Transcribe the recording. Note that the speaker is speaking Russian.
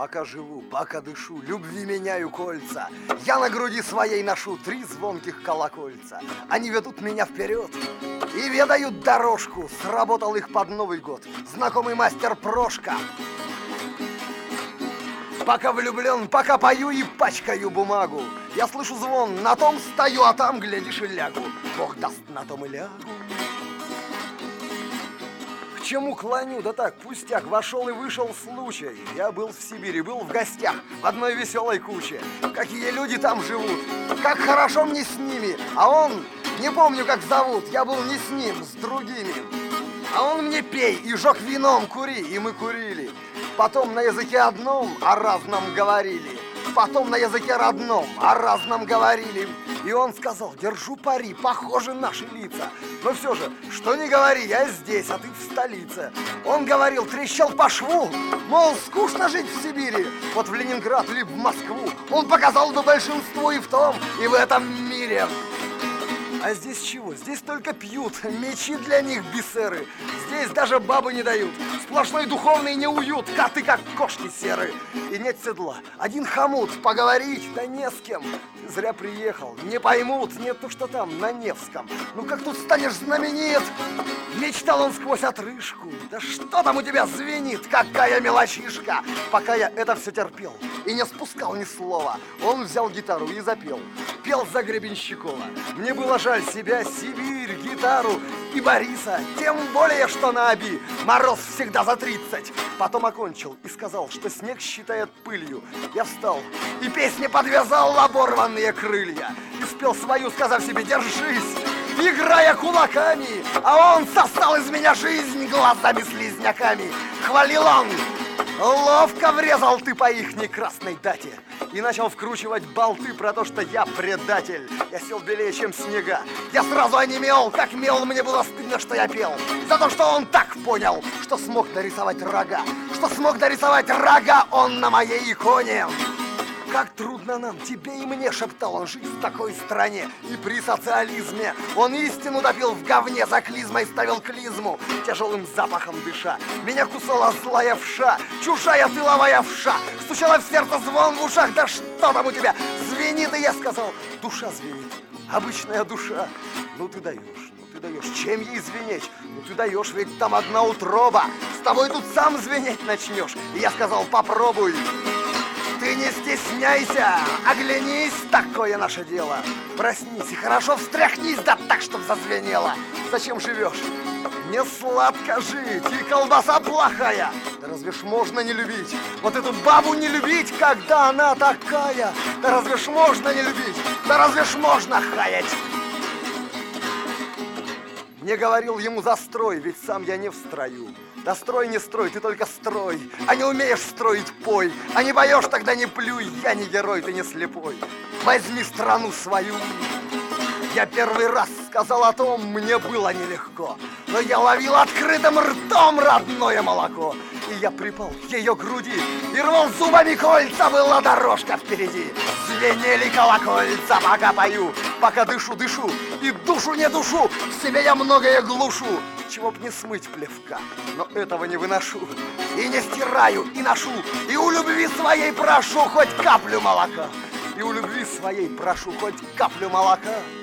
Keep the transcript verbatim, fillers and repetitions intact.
Пока живу, пока дышу, любви меняю кольца. Я на груди своей ношу три звонких колокольца. Они ведут меня вперед и ведают дорожку. Сработал их под Новый год знакомый мастер Прошка. Пока влюблен, пока пою и пачкаю бумагу. Я слышу звон, на том стою, а там, глядишь, и лягу. Бог даст, на том и лягу. К чему клоню? Да так, пустяк, вошел и вышел случай. Я был в Сибири, был в гостях в одной веселой куче. Какие люди там живут, как хорошо мне с ними. А он, не помню, как зовут, я был не с ним, с другими. А он мне пей и жег вином, кури, и мы курили. Потом на языке одном о разном говорили. Потом на языке родном о разном говорили. И он сказал: держу пари, похожи наши лица. Но все же, что не говори, я здесь, а ты в столице. Он говорил, трещал по шву, мол, скучно жить в Сибири. Вот в Ленинград или в Москву. Он показал бы большинство и в том, и в этом мире. А здесь чего? Здесь только пьют, мечи для них бисеры. Здесь даже бабы не дают, сплошной духовный неуют, коты как кошки серые. И нет седла, один хомут, поговорить да не с кем. Ты зря приехал, не поймут, нет, ну что там, на Невском. Ну как тут станешь знаменит? Мечтал он сквозь отрыжку, да что там у тебя звенит, какая мелочишка. Пока я это все терпел и не спускал ни слова, он взял гитару и запел. Пел за Гребенщикова. Мне было жаль себя, Сибирь, гитару и Бориса. Тем более, что на Оби мороз всегда за тридцать. Потом окончил и сказал, что снег считает пылью. Я встал и песни подвязал оборванные крылья. И спел свою, сказав себе: держись, играя кулаками. А он сосал из меня жизнь глазами-слизняками. Хвалил он: ловко врезал ты по ихней красной дате. И начал вкручивать болты про то, что я предатель. Я сел белее, чем снега. Я сразу онемел, как мел. Мне было стыдно, что я пел. За то, что он так понял, что смог дорисовать рога. Что смог дорисовать рога он на моей иконе. Как трудно нам, тебе и мне, шептал он, жить в такой стране. И при социализме он истину допил в говне, за клизмой ставил клизму, тяжелым запахом дыша. Меня кусала злая вша, чужая тыловая вша. Стучала в сердце, звон в ушах, да что там у тебя звенит? И я сказал: душа звенит, обычная душа. Ну ты даешь, ну ты даешь, чем ей звенеть? Ну ты даешь, ведь там одна утроба. С тобой тут сам звенеть начнешь. И я сказал: попробуй. Ты не стесняйся, оглянись, такое наше дело. Проснись и хорошо встряхнись, да так, чтоб зазвенело. Зачем живешь? Не сладко жить, и колбаса плохая. Да разве ж можно не любить? Вот эту бабу не любить, когда она такая? Да разве ж можно не любить? Да разве ж можно хаять? Не говорил ему застрой, ведь сам я не в строю. Да строй, не строй, ты только строй. А не умеешь строить, пой. А не поешь, тогда не плюй. Я не герой, ты не слепой. Возьми страну свою. Я первый раз сказал о том, мне было нелегко. Но я ловил открытым ртом родное молоко. И я припал к ее груди и рвал зубами кольца, была дорожка впереди. Звенели колокольца, пока пою, пока дышу, дышу, и душу не душу, в себе я многое глушу. Чего б не смыть плевка, но этого не выношу. И не стираю, и ношу, и у любви своей прошу хоть каплю молока. И у любви своей прошу хоть каплю молока.